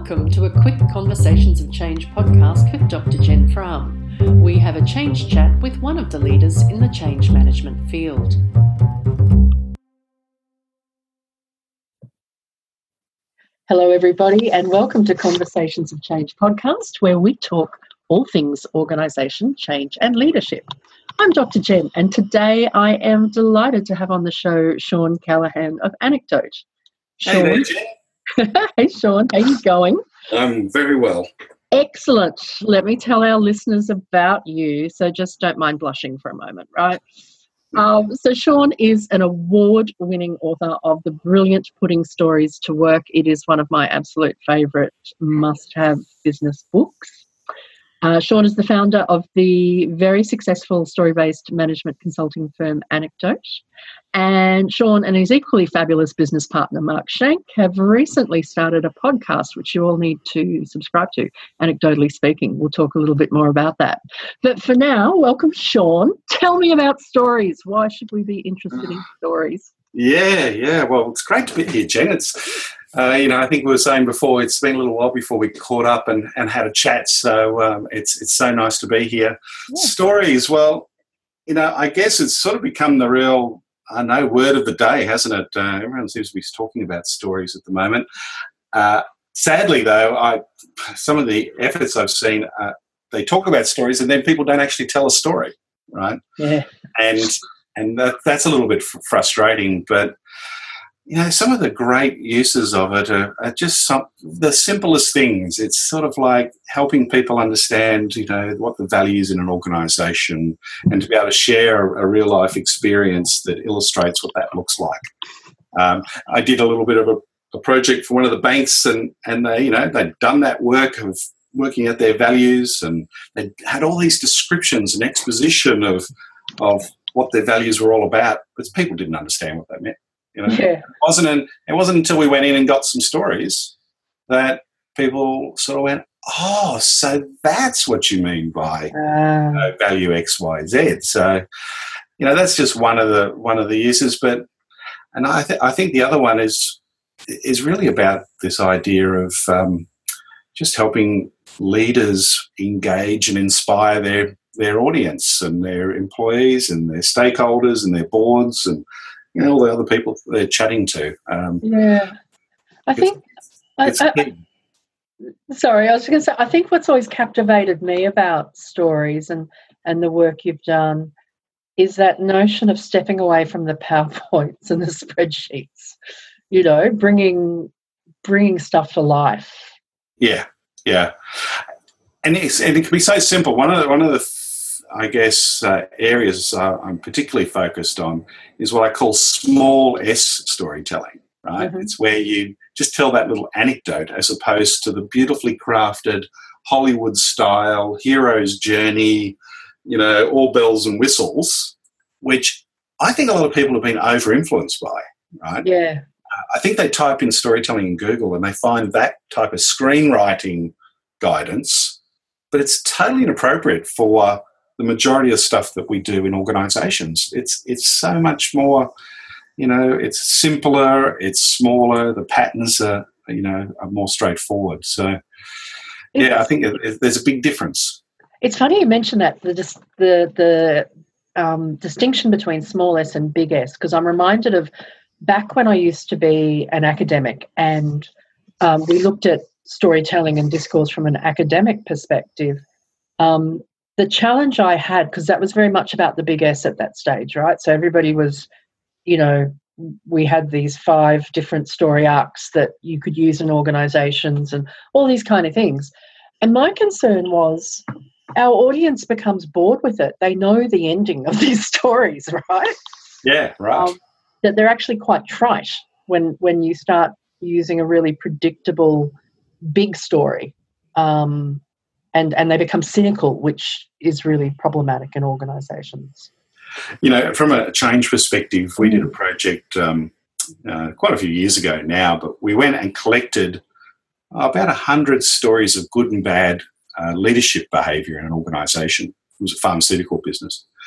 Welcome to a quick Conversations of Change podcast with Dr. Jen Frum. We have a change chat with one of the leaders in the change management field. Hello, everybody, and welcome to Conversations of Change podcast, where we talk all things organisation, change and leadership. I'm Dr. Jen, and today I am delighted to have on the show Sean Callaghan of Anecdote. Sean. Hey there, Jen. Hey, Sean, how are you going? I'm very well. Excellent. Let me tell our listeners about you, so just don't mind blushing for a moment, right? So Sean is an award-winning author of the brilliant Putting Stories to Work. It is one of my absolute favourite must-have business books. Sean is the founder of the very successful story-based management consulting firm Anecdote. And Sean and his equally fabulous business partner, Mark Shank, have recently started a podcast, which you all need to subscribe to, Anecdotally Speaking. We'll talk a little bit more about that. But for now, welcome, Sean. Tell me about stories. Why should we be interested in stories? Yeah. Well, it's great to be here, Jen. It's, I think we were saying before, it's been a little while before we caught up and had a chat. So it's so nice to be here. Yeah. Stories, well, I guess it's sort of become the real, word of the day, hasn't it? Everyone seems to be talking about stories at the moment. Sadly, though, some of the efforts I've seen, they talk about stories and then people don't actually tell a story, right? Yeah. And that's a little bit frustrating, but some of the great uses of it are just the simplest things. It's sort of like helping people understand, what the values in an organisation, and to be able to share a real life experience that illustrates what that looks like. I did a little bit of a project for one of the banks, and they'd done that work of working out their values, and they had all these descriptions and exposition of what their values were all about, but people didn't understand what that meant. Yeah. It wasn't until we went in and got some stories that people sort of went, oh, so that's what you mean by value X, Y, Z. So, that's just one of the uses. And I think the other one is really about this idea of just helping leaders engage and inspire their audience and their employees and their stakeholders and their boards and all the other people they're chatting to. I think I was going to say, I think what's always captivated me about stories and the work you've done is that notion of stepping away from the PowerPoints and the spreadsheets, bringing stuff to life. Yeah. And it can be so simple. One of the areas I'm particularly focused on is what I call small S storytelling, right? Mm-hmm. It's where you just tell that little anecdote as opposed to the beautifully crafted Hollywood-style hero's journey, all bells and whistles, which I think a lot of people have been over-influenced by, right? Yeah. I think they type in storytelling in Google and they find that type of screenwriting guidance, but it's totally inappropriate for the majority of stuff that we do in organisations. It's so much more, it's simpler, it's smaller, the patterns are more straightforward. So, I think there's a big difference. It's funny you mention that, the distinction between small S and big S, because I'm reminded of back when I used to be an academic and we looked at storytelling and discourse from an academic perspective. The challenge I had, because that was very much about the big S at that stage, right? So everybody was, we had these 5 different story arcs that you could use in organisations and all these kind of things. And my concern was our audience becomes bored with it. They know the ending of these stories, right? Yeah, right. That they're actually quite trite when you start using a really predictable big story. And they become cynical, which is really problematic in organisations. From a change perspective, we did a project quite a few years ago now, but we went and collected about 100 stories of good and bad leadership behaviour in an organisation. It was a pharmaceutical business.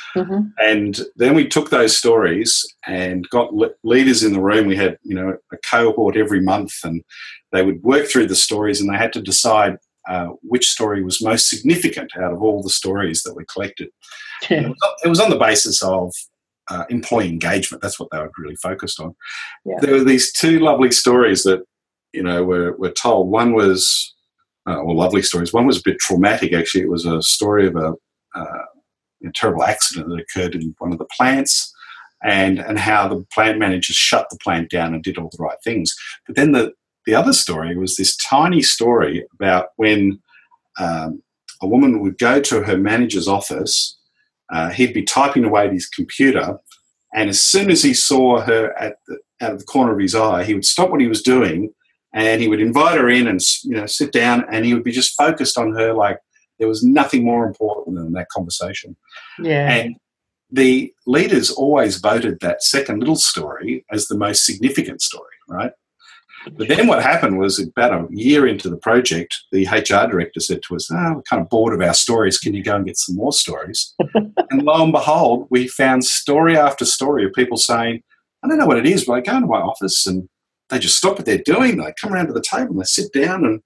Mm-hmm. And then we took those stories and got leaders in the room. We had, a cohort every month, and they would work through the stories, and they had to decide which story was most significant out of all the stories that we collected. Yeah. It was on the basis of employee engagement. That's what they were really focused on. Yeah. There were these two lovely stories that, were told. One was, lovely stories. One was a bit traumatic, actually. It was a story of a terrible accident that occurred in one of the plants, and how the plant manager shut the plant down and did all the right things. But then the other story was this tiny story about when a woman would go to her manager's office. He'd be typing away at his computer, and as soon as he saw her out of the corner of his eye, he would stop what he was doing, and he would invite her in and sit down, and he would be just focused on her like there was nothing more important than that conversation. Yeah. And the leaders always voted that second little story as the most significant story, right? But then what happened was about a year into the project, the HR director said to us, we're kind of bored of our stories. Can you go and get some more stories? And lo and behold, we found story after story of people saying, I don't know what it is, but I go into my office and they just stop what they're doing. They come around to the table and they sit down.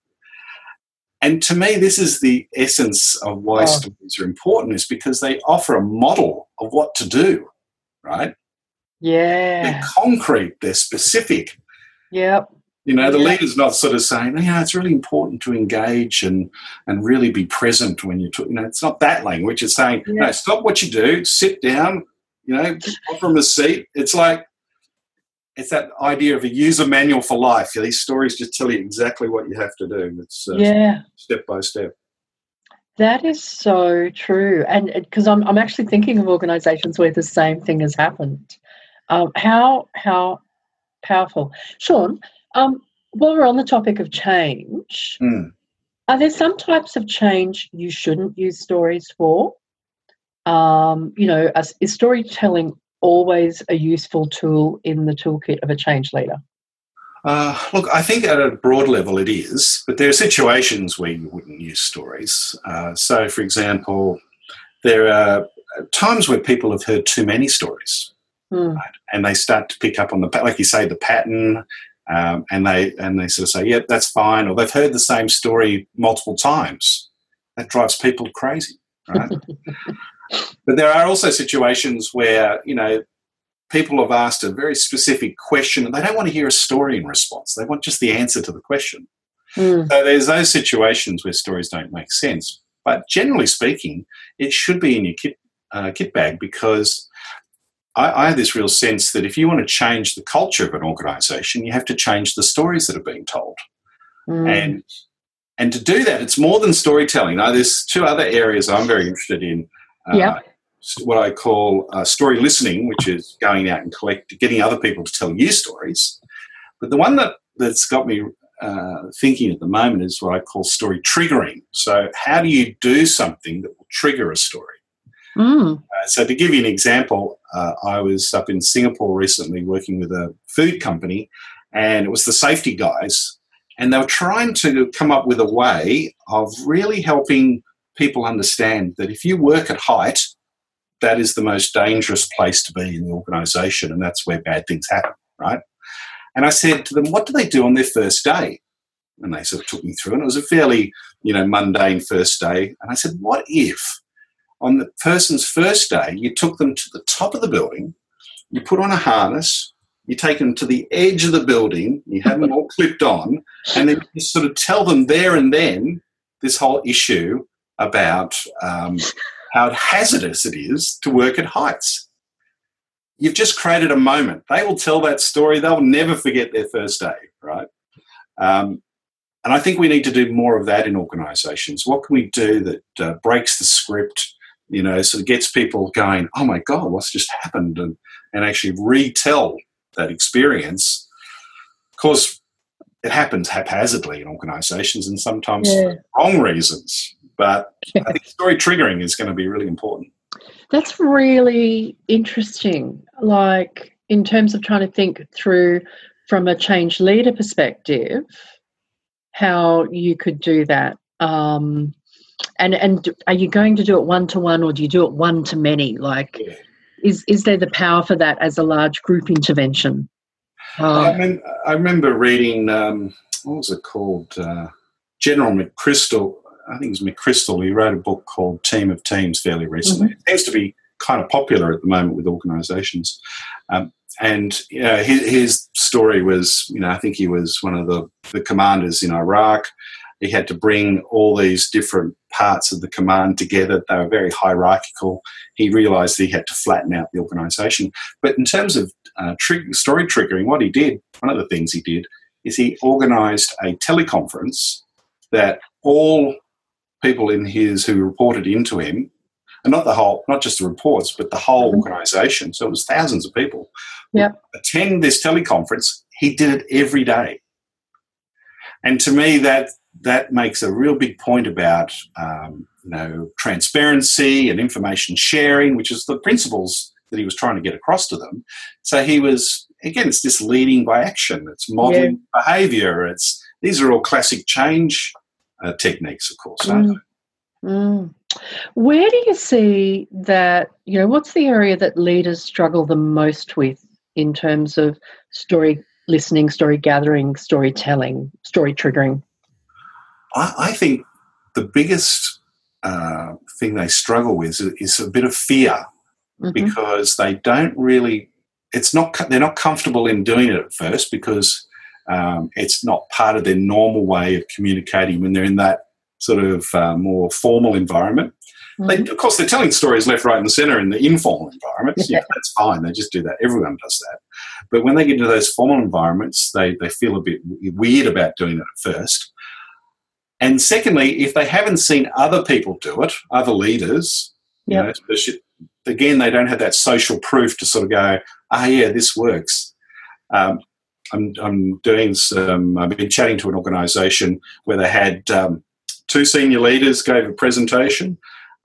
And to me, this is the essence of why stories are important, is because they offer a model of what to do, right? Yeah. They're concrete. They're specific. Yep. The leader's not sort of saying, it's really important to engage and really be present when you talk. It's not that language. It's saying, no, stop what you do, sit down, offer them a seat. It's like, it's that idea of a user manual for life. These stories just tell you exactly what you have to do. It's step by step. That is so true. And because I'm actually thinking of organisations where the same thing has happened. How powerful. Sean, while we're on the topic of change, are there some types of change you shouldn't use stories for? Is storytelling always a useful tool in the toolkit of a change leader? Look, I think at a broad level it is, but there are situations where you wouldn't use stories. So, for example, there are times where people have heard too many stories, right? And they start to pick up on like you say, the pattern, and they sort of say, "Yep, that's fine," or they've heard the same story multiple times. That drives people crazy, right? But there are also situations where, people have asked a very specific question and they don't want to hear a story in response. They want just the answer to the question. So there's those situations where stories don't make sense. But generally speaking, it should be in your kit bag, because I have this real sense that if you want to change the culture of an organisation, you have to change the stories that are being told. And to do that, it's more than storytelling. Now, there's two other areas I'm very interested in. What I call story listening, which is going out and getting other people to tell you stories. But the one that's got me thinking at the moment is what I call story triggering. So how do you do something that will trigger a story? So to give you an example, I was up in Singapore recently working with a food company, and it was the safety guys, and they were trying to come up with a way of really helping people understand that if you work at height, that is the most dangerous place to be in the organisation, and that's where bad things happen, right? And I said to them, what do they do on their first day? And they sort of took me through, and it was a fairly, mundane first day. And I said, what if on the person's first day you took them to the top of the building, you put on a harness, you take them to the edge of the building, you have them all clipped on, and then you sort of tell them there and then this whole issue about how hazardous it is to work at heights. You've just created a moment. They will tell that story. They'll never forget their first day, right? And I think we need to do more of that in organisations. What can we do that breaks the script, sort of gets people going, oh, my God, what's just happened, and actually retell that experience? Of course, it happens haphazardly in organisations and sometimes for wrong reasons. But I think story triggering is going to be really important. That's really interesting, like in terms of trying to think through from a change leader perspective, how you could do that. And are you going to do it one-to-one, or do you do it one-to-many? Like, Yeah. is there the power for that as a large group intervention? I remember reading, what was it called? General McChrystal, I think it was McChrystal, he wrote a book called Team of Teams fairly recently. Mm-hmm. It seems to be kind of popular at the moment with organisations. And his story was, I think he was one of the commanders in Iraq. He had to bring all these different parts of the command together. They were very hierarchical. He realised he had to flatten out the organisation. But in terms of story triggering, what he did, one of the things he did, is he organised a teleconference that all people who reported into him, and not just the reports, but the whole organisation, so it was thousands of people, yep, attend this teleconference. He did it every day. And to me, that makes a real big point about transparency and information sharing, which is the principles that he was trying to get across to them. So he was, again, it's this leading by action. It's modelling behaviour. These are all classic change techniques, of course, aren't they? Mm. Where do you see that, what's the area that leaders struggle the most with in terms of story listening, story gathering, storytelling, story triggering? I think the biggest thing they struggle with is a bit of fear, because they don't really, they're not comfortable in doing it at first, because it's not part of their normal way of communicating when they're in that sort of more formal environment. Of course, they're telling stories left, right and centre in the informal environments. Yeah, that's fine. They just do that. Everyone does that. But when they get into those formal environments, they feel a bit weird about doing it at first. And secondly, if they haven't seen other people do it, other leaders, again, they don't have that social proof to sort of go, yeah, this works. I've been chatting to an organisation where they had two senior leaders gave a presentation.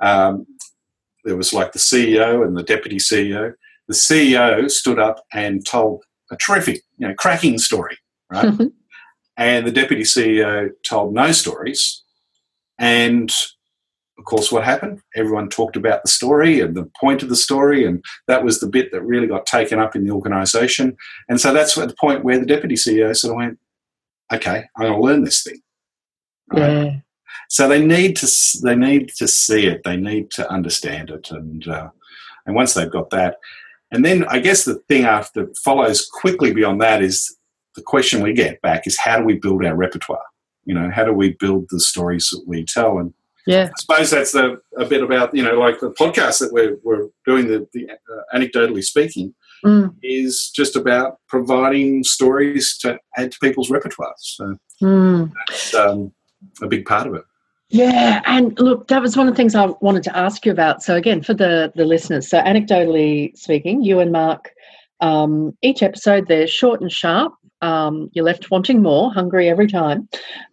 There was like the CEO and the deputy CEO. The CEO stood up and told a terrific, cracking story, right? And the deputy CEO told no stories. And, of course, what happened? Everyone talked about the story and the point of the story, and that was the bit that really got taken up in the organisation. And so that's at the point where the deputy CEO sort of went, okay, I'm going to learn this thing. Right? Yeah. So they need to see it. They need to understand it. And once they've got that, and then I guess the thing after follows quickly beyond that is the question we get back is, how do we build our repertoire? How do we build the stories that we tell? And I suppose that's a bit about, like the podcast that we're doing, the anecdotally speaking, is just about providing stories to add to people's repertoires. So that's a big part of it. Yeah, and look, that was one of the things I wanted to ask you about. So again, for the listeners, so anecdotally speaking, you and Mark, each episode, they're short and sharp. You're left wanting more, hungry every time.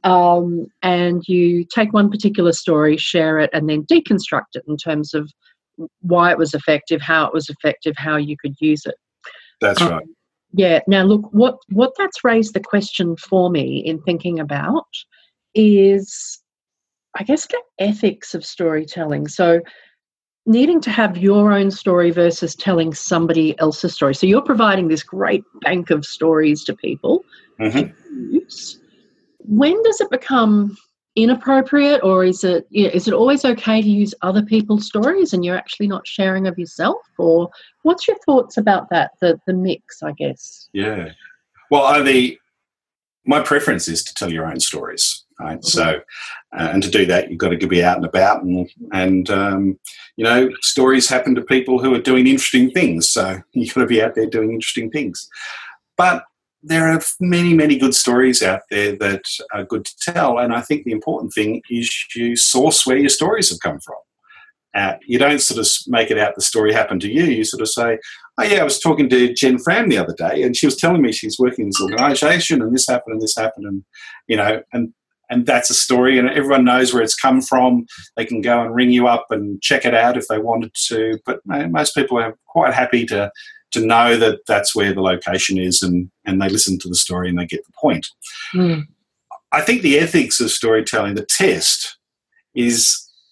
And you take one particular story, share it, and then deconstruct it in terms of why it was effective, how you could use it. That's right. Yeah. Now, look, what that's raised the question for me in thinking about is, I guess, the ethics of storytelling. So needing to have your own story versus telling somebody else's story. So you're providing this great bank of stories to people to use. When does it become inappropriate, or is it always okay to use other people's stories and you're actually not sharing of yourself? Or what's your thoughts about that, the mix, I guess? Yeah. Well, my preference is to tell your own stories. Right. So, and to do that, you've got to be out and about, and stories happen to people who are doing interesting things. So you've got to be out there doing interesting things. But there are many, many good stories out there that are good to tell. And I think the important thing is you source where your stories have come from. You don't sort of make it out the story happened to you. You sort of say, oh, yeah, I was talking to Jen Fram the other day, and she was telling me she's working in this organisation, and this happened, and that's a story, and everyone knows where it's come from. They can go and ring you up and check it out if they wanted to. But most people are quite happy to know that that's where the location is, and they listen to the story and they get the point. I think the ethics of storytelling, the test, is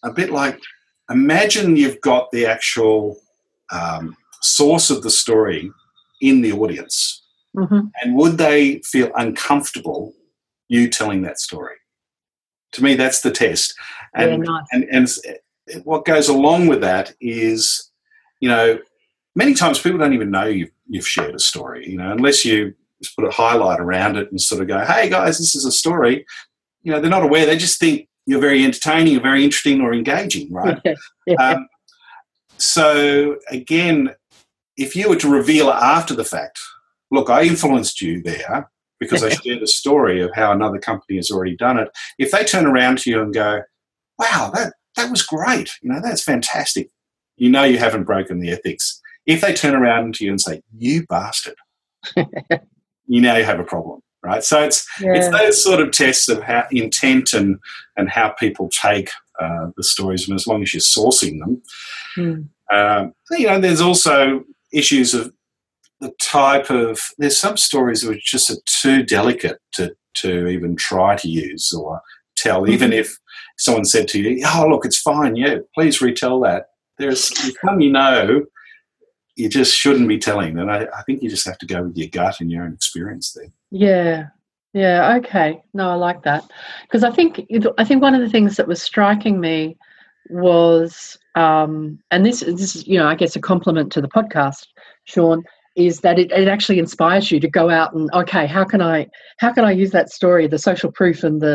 a bit like, imagine you've got the actual source of the story in the audience. Mm-hmm. And would they feel uncomfortable you telling that story? To me, that's the test. And, nice. and what goes along with that is, many times people don't even know you've shared a story, unless you just put a highlight around it and sort of go, hey, guys, this is a story. They're not aware. They just think you're very entertaining or very interesting or engaging, right? Yeah. So, again, if you were to reveal after the fact, look, I influenced you there because I shared a story of how another company has already done it. If they turn around to you and go, wow, that was great, that's fantastic, you haven't broken the ethics. If they turn around to you and say, you bastard, you have a problem, right? So it's those sort of tests of how intent and how people take the stories, and as long as you're sourcing them. There's also issues of the type of, there's some stories which just are too delicate to even try to use or tell, even if someone said to you, oh, look, it's fine, yeah, please retell that. There's some you just shouldn't be telling. And I think you just have to go with your gut and your own experience there. Yeah, okay. No, I like that. Because I think one of the things that was striking me was, and this is, I guess a compliment to the podcast, Sean, is that it actually inspires you to go out and, okay, how can I use that story, the social proof and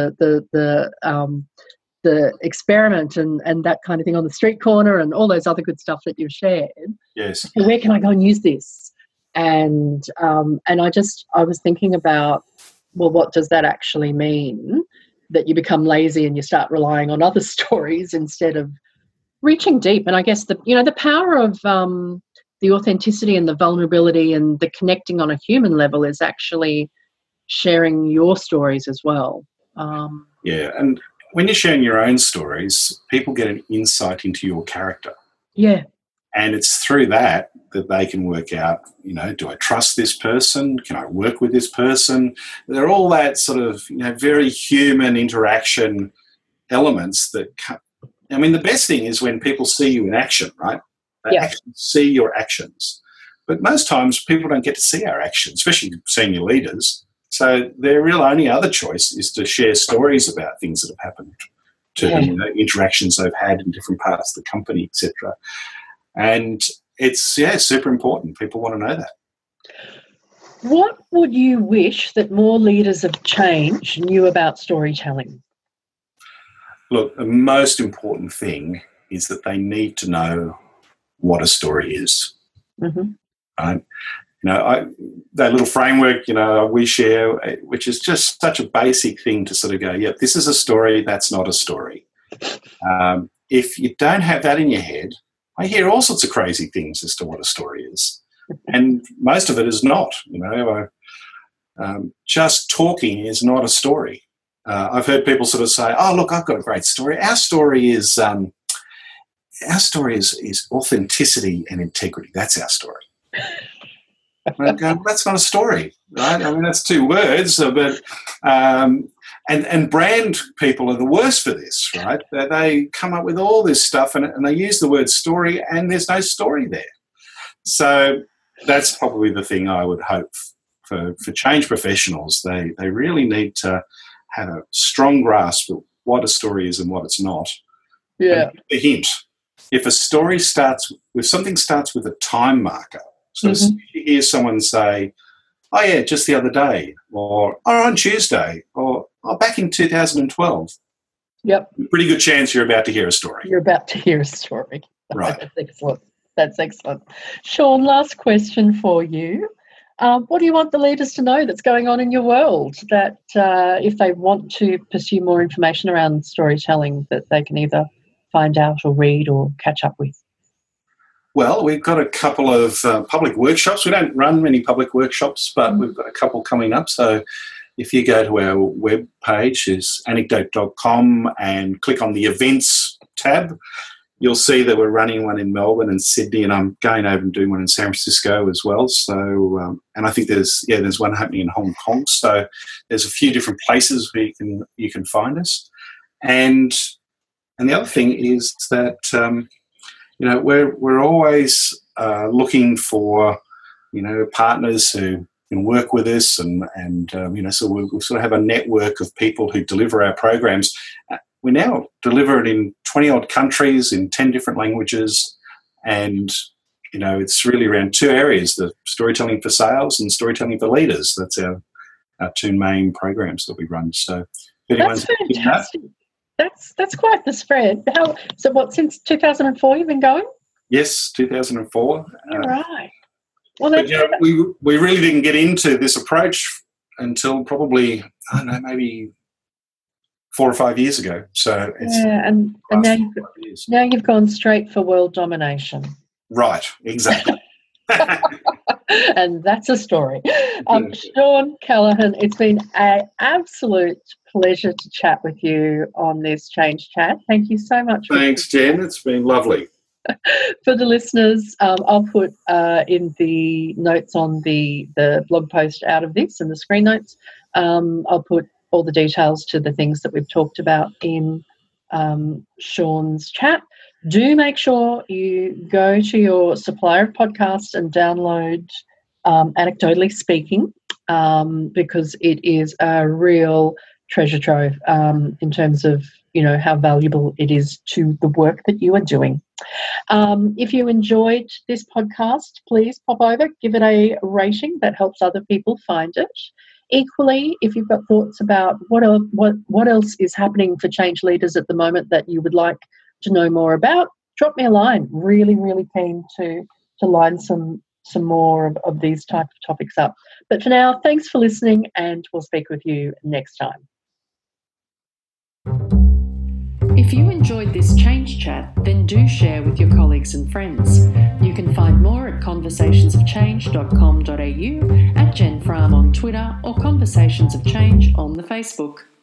the experiment and that kind of thing on the street corner and all those other good stuff that you've shared. Yes. Where can I go and use this? And I was thinking about, well, what does that actually mean? That you become lazy and you start relying on other stories instead of reaching deep. And I guess the power of the authenticity and the vulnerability and the connecting on a human level is actually sharing your stories as well. And when you're sharing your own stories, people get an insight into your character. Yeah. And it's through that they can work out, do I trust this person? Can I work with this person? They're all that sort of, very human interaction elements that, the best thing is when people see you in action, right? They actually see your actions. But most times people don't get to see our actions, especially senior leaders. So their real only other choice is to share stories about things that have happened to them, interactions they've had in different parts of the company, etc. And it's super important. People want to know that. What would you wish that more leaders of change knew about storytelling? Look, the most important thing is that they need to know what a story is. Mm-hmm. Right? That little framework, we share, which is just such a basic thing to sort of go, this is a story, that's not a story. If you don't have that in your head, I hear all sorts of crazy things as to what a story is. And most of it is not, just talking is not a story. I've heard people sort of say, oh, look, I've got a great story. Our story is authenticity and integrity. That's our story. That's not a story, right? That's two words, but and brand people are the worst for this, right? They come up with all this stuff and they use the word story and there's no story there. So that's probably the thing I would hope for change professionals. They really need to have a strong grasp of what a story is and what it's not. Yeah. And a hint: if something starts with a time marker. So you hear someone say, oh, yeah, just the other day, or on Tuesday, or back in 2012. Yep. Pretty good chance you're about to hear a story. You're about to hear a story. Right. That's excellent. Sean, last question for you. What do you want the leaders to know that's going on in your world that if they want to pursue more information around storytelling that they can either find out or read or catch up with? Well, we've got a couple of public workshops. We don't run many public workshops, but we've got a couple coming up. So if you go to our web page, is anecdote.com, and click on the events tab, you'll see that we're running one in Melbourne and Sydney, and I'm going over and doing one in San Francisco as well. So, and I think there's one happening in Hong Kong. So there's a few different places where you can find us. And And the other thing is that, we're always looking for, partners who can work with us and so we sort of have a network of people who deliver our programs. We now deliver it in 20-odd countries in 10 different languages, and it's really around two areas: the storytelling for sales and storytelling for leaders. That's our two main programs that we run. So, that's fantastic. That's quite the spread. Since 2004 you've been going? Yes, 2004. Right. Well, we really didn't get into this approach until probably, I don't know, maybe 4 or 5 years ago. So it's and now you've gone straight for world domination. Right, exactly. And that's a story. Sean Callaghan, it's been an absolute pleasure to chat with you on this Change Chat. Thank you so much. Thanks, Jen. It's been lovely. For the listeners, I'll put in the notes on the blog post out of this and the screen notes, I'll put all the details to the things that we've talked about in Sean's chat. Do make sure you go to your supplier of podcasts and download Anecdotally Speaking, because it is a real treasure trove in terms of how valuable it is to the work that you are doing. If you enjoyed this podcast, please pop over, give it a rating. That helps other people find it. Equally, if you've got thoughts about what else is happening for change leaders at the moment that you would like to know more about, drop me a line. Really, really keen to line some more of these type of topics up. But for now, thanks for listening, and we'll speak with you next time. If you enjoyed this Change Chat, then do share with your colleagues and friends. You can find more at conversationsofchange.com.au, at Jen Fram on Twitter, or Conversations of Change on the Facebook.